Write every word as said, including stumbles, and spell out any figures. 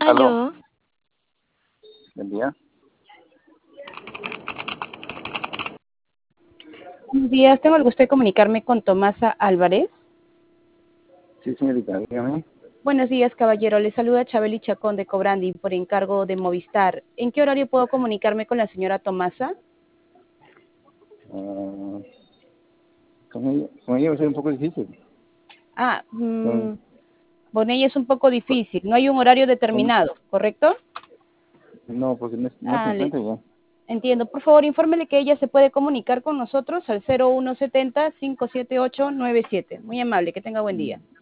Aló, Aló, buen día. Buenos días, tengo el gusto de comunicarme con Tomasa Álvarez. Sí, señorita, dígame. Buenos días, caballero. Le saluda Chabeli Chacón de Cobrandi por encargo de Movistar. ¿En qué horario puedo comunicarme con la señora Tomasa? Ah, con ella, con ella va a ser un poco difícil. Ah, Con, mmm, con ella es un poco difícil. No hay un horario con- determinado, ¿correcto? no, porque no, no se Ah, le- encuentra ya. entiendo. Por favor, infórmele que ella se puede comunicar con nosotros al cero uno setenta, cinco siete ocho, nueve siete. Muy amable, que tenga buen día.